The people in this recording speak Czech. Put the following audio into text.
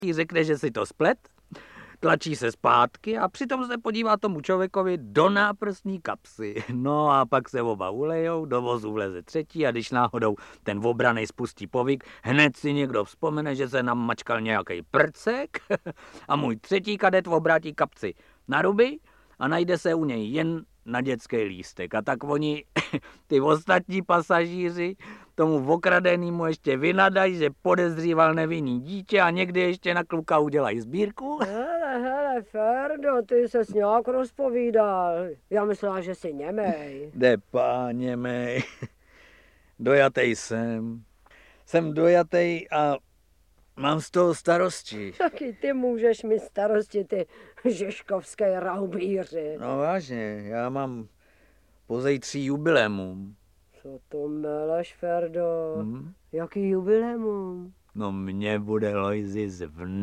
řekne, že si to splet, tlačí se zpátky a přitom se podívá tomu člověkovi do náprstní kapsy. No a pak se oba ulejou, do vozu vleze třetí a když náhodou ten obranej spustí povyk, hned si někdo vzpomene, že se nám mačkal nějaký prcek a můj třetí kadet obrátí kapci na ruby a najde se u něj jen na dětský lístek. A tak oni, ty ostatní pasažíři, tomu okradenému ještě vynadají, že podezříval nevinný dítě a někdy ještě na kluka udělají sbírku. Hele, Ferdo, ty ses nějak rozpovídal. Já myslela, že jsi němej. Jde páněmej. Dojatej jsem. Jsem dojatej a mám z toho starosti. Taky ty můžeš mít starosti, ty žižkovské raubíři. No vážně, já mám pozejtří jubileum. Co to meleš, Ferdo? Jaký jubileum? No mně bude Lojzis v